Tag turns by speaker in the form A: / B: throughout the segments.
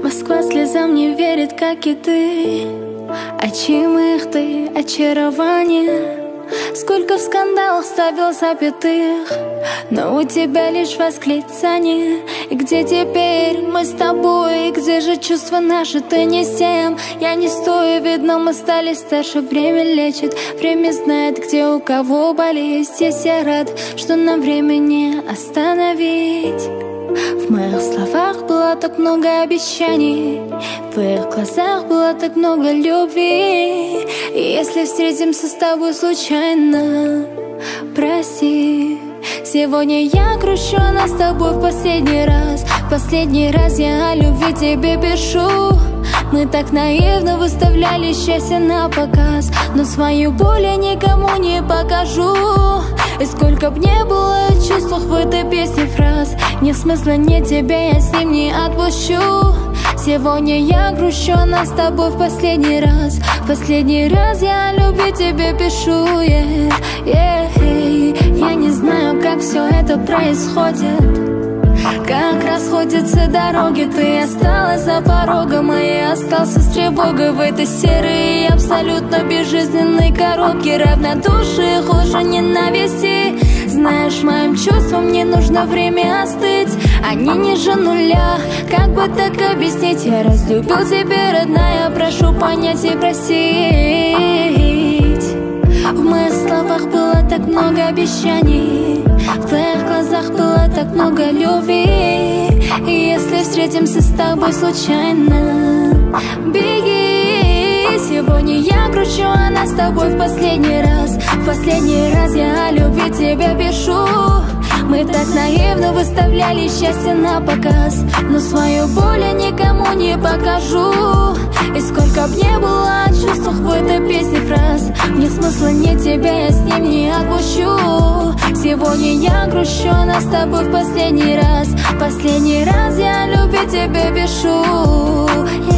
A: Москва слезам не верит, как и ты. Очимых ты, очарование. Сколько в скандалах ставил запятых, но у тебя лишь восклицание. И где теперь мы с тобой? И где же чувства наши? Ты не с тем, я не стою. Видно, мы стали старше, время лечит. Время знает, где у кого болезнь. Здесь я рад, что нам время не остановить. В моих словах было так много обещаний, в твоих глазах было так много любви. И если встретимся с тобой случайно, прости. Сегодня я грущу, она с тобой в последний раз. В последний раз я о любви тебе пишу. Мы так наивно выставляли счастье на показ, но свою боль я никому не покажу. И сколько б не было в чувствах в этой песне фраз, нет смысла, нет тебя, я с ним не отпущу. Сегодня я грущу, она с тобой в последний раз. В последний раз я о любви тебе пишу, Я не знаю, как все это происходит, как расходятся дороги. Ты осталась за порогом, а я остался с тревогой в этой серой и абсолютно безжизненной коробке равнодушия, хуже ненависти. Знаешь, моим чувствам не нужно время остыть, они ниже нуля. Как бы так объяснить? Я разлюбил тебя, родная, прошу понять и простить. В моих словах было так много обещаний, в твоих глазах было так много любви. И если встретимся с тобой случайно, беги. Сегодня я грущу, она с тобой в последний раз. В последний раз я о любви тебе пишу. Мы так наивно выставляли счастье на показ, но свою боль я никому не покажу. И сколько б не было о чувствах в этой песне фраз, нет смысла, нет тебя, я с ним не отпущу. Сегодня я грущу, она с тобой в последний раз. В последний раз я о любви тебе пишу.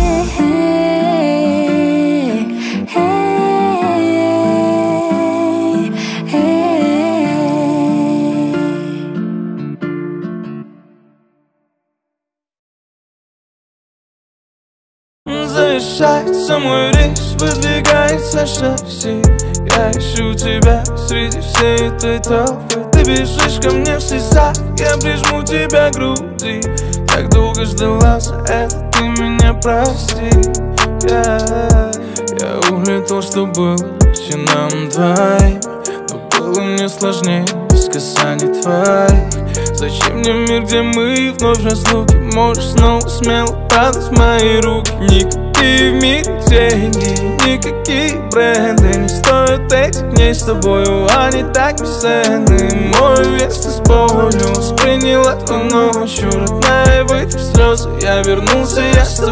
B: Завершается мой рейс, выдвигается шасси. Я ищу тебя среди всей этой толпы. Ты бежишь ко мне в слезах, я прижму тебя к груди. Так долго ждала, за это ты меня прости. Я улетел, что было легче нам двоим, но было мне сложнее без касаний твоих. Зачем мне мир, где мы вновь разлуки? Можешь снова смело падать в мои руки. Никакие в мире деньги, никакие бренды не стоят этих дней с тобою, они так бесценны. Мой вес ты с болью восприняла ту ночью, родная, вытри слезы. Я вернулся, я с тобой.